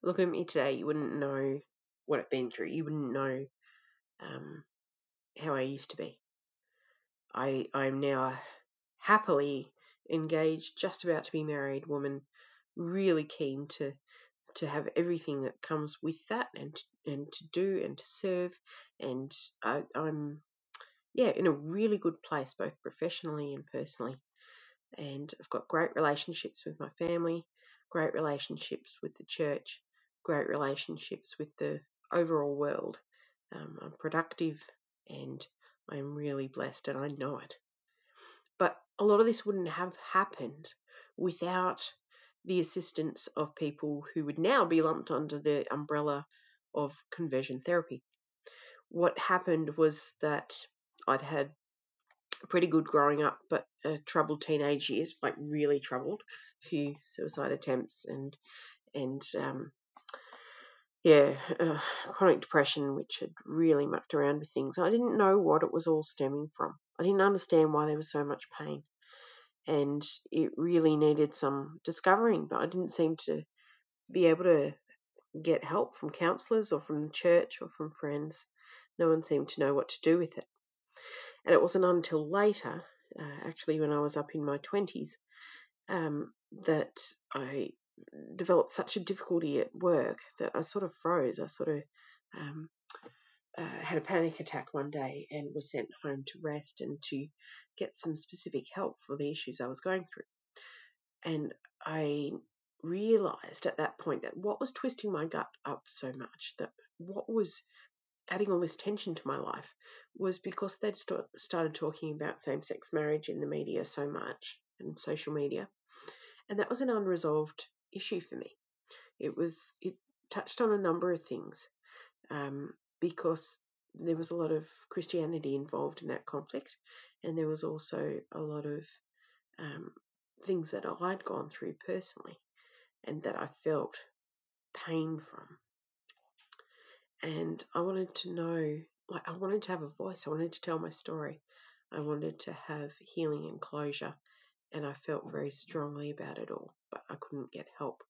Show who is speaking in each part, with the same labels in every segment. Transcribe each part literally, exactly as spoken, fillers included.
Speaker 1: looking at me today, you wouldn't know what I've been through. You wouldn't know um, how I used to be. I I'm now a happily engaged, just about to be married woman, really keen to to have everything that comes with that, and and to do and to serve, and I, I'm yeah in a really good place both professionally and personally, and I've got great relationships with my family, great relationships with the church, great relationships with the overall world. Um, I'm productive and I'm really blessed, and I know it. But a lot of this wouldn't have happened without the assistance of people who would now be lumped under the umbrella of conversion therapy. What happened was that I'd had pretty good growing up, but uh, troubled teenage years, like really troubled, a few suicide attempts, and and um, yeah, uh, chronic depression, which had really mucked around with things. I didn't know what it was all stemming from. I didn't understand why there was so much pain, and it really needed some discovering, but I didn't seem to be able to get help from counsellors or from the church or from friends. No one seemed to know what to do with it. And it wasn't until later, uh, actually when I was up in my twenties, um, that I developed such a difficulty at work that I sort of froze. I sort of um, uh, had a panic attack one day and was sent home to rest and to get some specific help for the issues I was going through. And I realized at that point that what was twisting my gut up so much, that what was adding all this tension to my life, was because they'd st- started talking about same-sex marriage in the media so much, and social media, and that was an unresolved issue for me. It was it touched on a number of things, um, because there was a lot of Christianity involved in that conflict, and there was also a lot of um, things that I'd gone through personally and that I felt pain from. And I wanted to know, like, I wanted to have a voice. I wanted to tell my story. I wanted to have healing and closure. And I felt very strongly about it all, but I couldn't get help.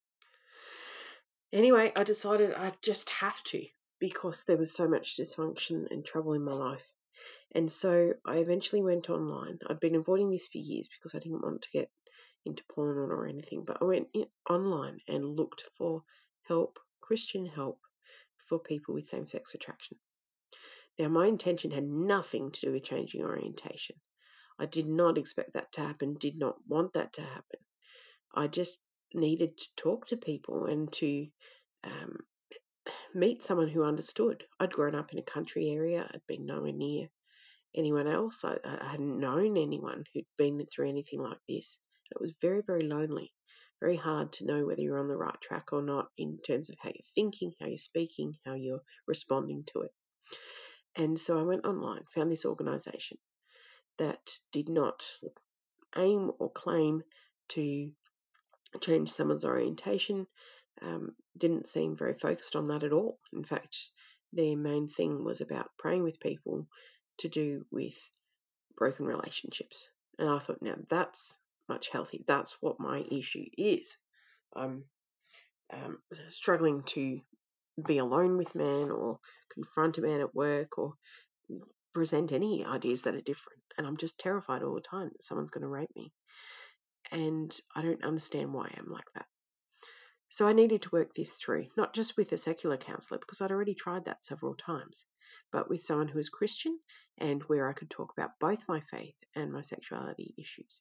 Speaker 1: Anyway, I decided I'd just have to, because there was so much dysfunction and trouble in my life. And so I eventually went online. I'd been avoiding this for years because I didn't want to get into porn or anything, but I went in online and looked for help, Christian help, for people with same-sex attraction. Now, my intention had nothing to do with changing orientation. I did not expect that to happen, did not want that to happen. I just needed to talk to people and to um, meet someone who understood. I'd grown up in a country area. I'd been nowhere near anyone else. I, I hadn't known anyone who'd been through anything like this. It was very, very lonely, very hard to know whether you're on the right track or not in terms of how you're thinking, how you're speaking, how you're responding to it. And so I went online, found this organisation that did not aim or claim to change someone's orientation, um, didn't seem very focused on that at all. In fact, their main thing was about praying with people to do with broken relationships. And I thought, now that's much healthy. That's what my issue is. I'm um, struggling to be alone with man, or confront a man at work, or present any ideas that are different. And I'm just terrified all the time that someone's going to rape me. And I don't understand why I'm like that. So I needed to work this through, not just with a secular counsellor, because I'd already tried that several times, but with someone who is Christian and where I could talk about both my faith and my sexuality issues.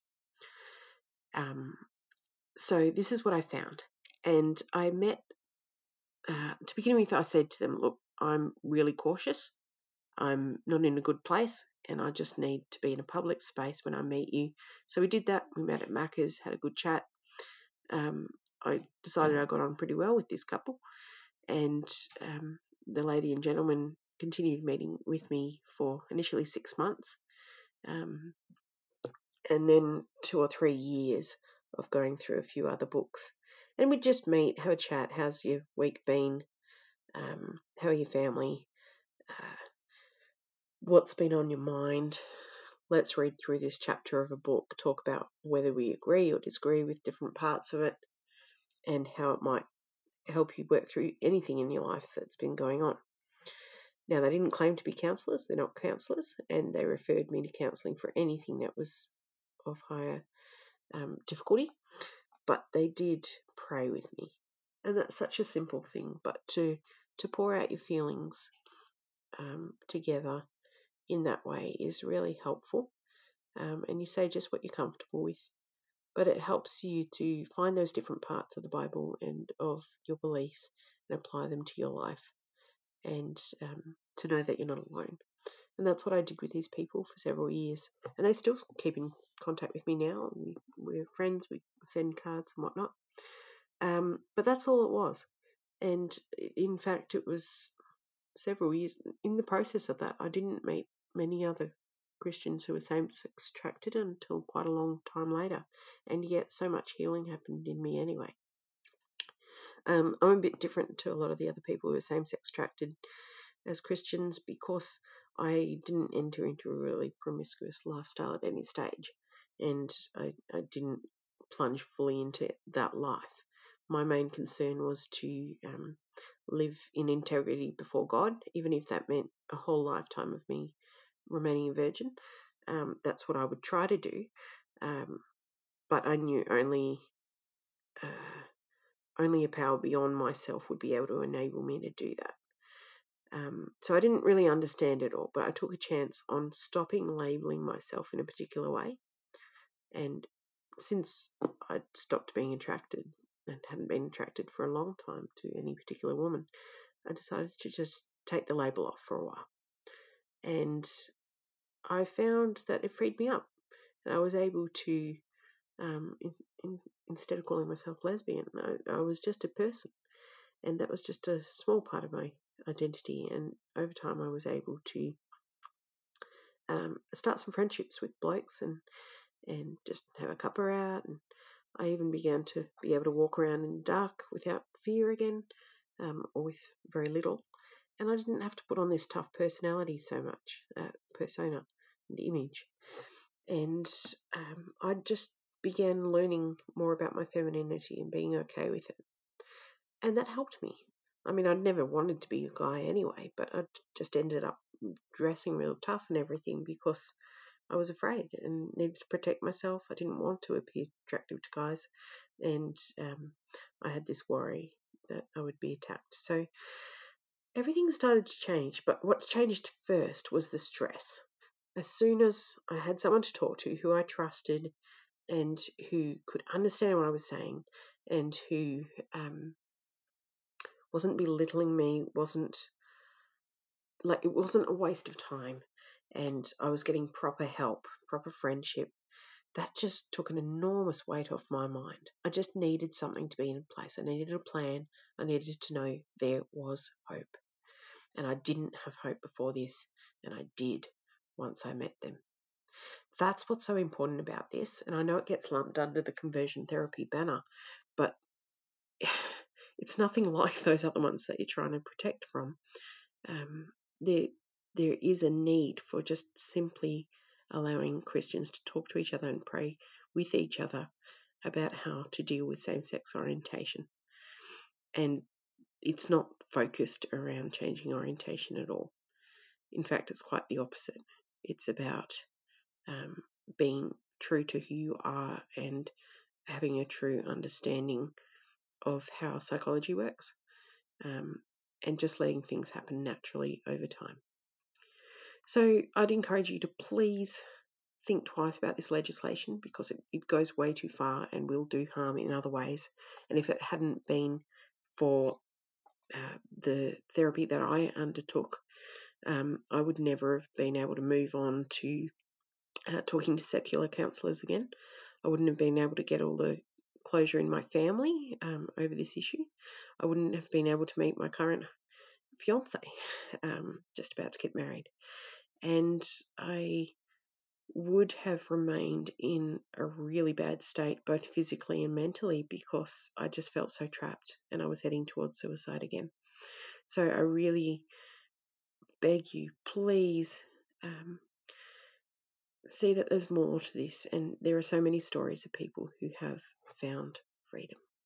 Speaker 1: Um, so this is what I found. And I met, uh, to begin with, I said to them, look, I'm really cautious. I'm not in a good place, and I just need to be in a public space when I meet you. So we did that. We met at Macca's, had a good chat. Um, I decided I got on pretty well with this couple, and um, the lady and gentleman continued meeting with me for initially six months, um, and then two or three years of going through a few other books. And we'd just meet, have a chat. How's your week been? Um, how are your family? Uh, what's been on your mind? Let's read through this chapter of a book, talk about whether we agree or disagree with different parts of it, and how it might help you work through anything in your life that's been going on. Now, they didn't claim to be counsellors. They're not counsellors, and they referred me to counselling for anything that was of higher um, difficulty, but they did pray with me. And that's such a simple thing, but to, to pour out your feelings um, together in that way is really helpful. Um, and you say just what you're comfortable with, but it helps you to find those different parts of the Bible and of your beliefs and apply them to your life, and um, to know that you're not alone. And that's what I did with these people for several years, and they still keep in contact with me now. We, we're friends, we send cards and whatnot, um, but that's all it was. And in fact, it was several years in the process of that, I didn't meet many other Christians who were same-sex attracted until quite a long time later, and yet so much healing happened in me anyway. Um, I'm a bit different to a lot of the other people who are same-sex attracted as Christians because I didn't enter into a really promiscuous lifestyle at any stage, and I, I didn't plunge fully into that life. My main concern was to um, live in integrity before God, even if that meant a whole lifetime of me remaining a virgin. Um, that's what I would try to do, um, but I knew only uh, only a power beyond myself would be able to enable me to do that. Um, so I didn't really understand it all, but I took a chance on stopping labeling myself in a particular way. And since I'd stopped being attracted and hadn't been attracted for a long time to any particular woman, I decided to just take the label off for a while. And I found that it freed me up. And I was able to, um, in, in, instead of calling myself lesbian, I, I was just a person. And that was just a small part of my identity. And over time, I was able to um, start some friendships with blokes and, and just have a cuppa out. And I even began to be able to walk around in the dark without fear again, um, or with very little. And I didn't have to put on this tough personality so much, uh, persona and image. And um, I just began learning more about my femininity and being okay with it. And that helped me. I mean, I'd never wanted to be a guy anyway, but I just ended up dressing real tough and everything because I was afraid and needed to protect myself. I didn't want to appear attractive to guys, and um, I had this worry that I would be attacked. So everything started to change, but what changed first was the stress. As soon as I had someone to talk to who I trusted and who could understand what I was saying and who um, wasn't belittling me, wasn't like it wasn't a waste of time, and I was getting proper help, proper friendship, that just took an enormous weight off my mind. I just needed something to be in place. I needed a plan. I needed to know there was hope. And I didn't have hope before this, and I did once I met them. That's what's so important about this, and I know it gets lumped under the conversion therapy banner, but it's nothing like those other ones that you're trying to protect from. Um, there, there is a need for just simply allowing Christians to talk to each other and pray with each other about how to deal with same-sex orientation. And it's not focused around changing orientation at all. In fact, it's quite the opposite. It's about um, being true to who you are and having a true understanding of how psychology works, um, and just letting things happen naturally over time. So I'd encourage you to please think twice about this legislation because it, it goes way too far and will do harm in other ways. And if it hadn't been for uh, the therapy that I undertook, um, I would never have been able to move on to uh, talking to secular counsellors again. I wouldn't have been able to get all the closure in my family um, over this issue. I wouldn't have been able to meet my current fiance, um, just about to get married. And I would have remained in a really bad state, both physically and mentally, because I just felt so trapped and I was heading towards suicide again. So I really beg you, please um, see that there's more to this, and there are so many stories of people who have found freedom.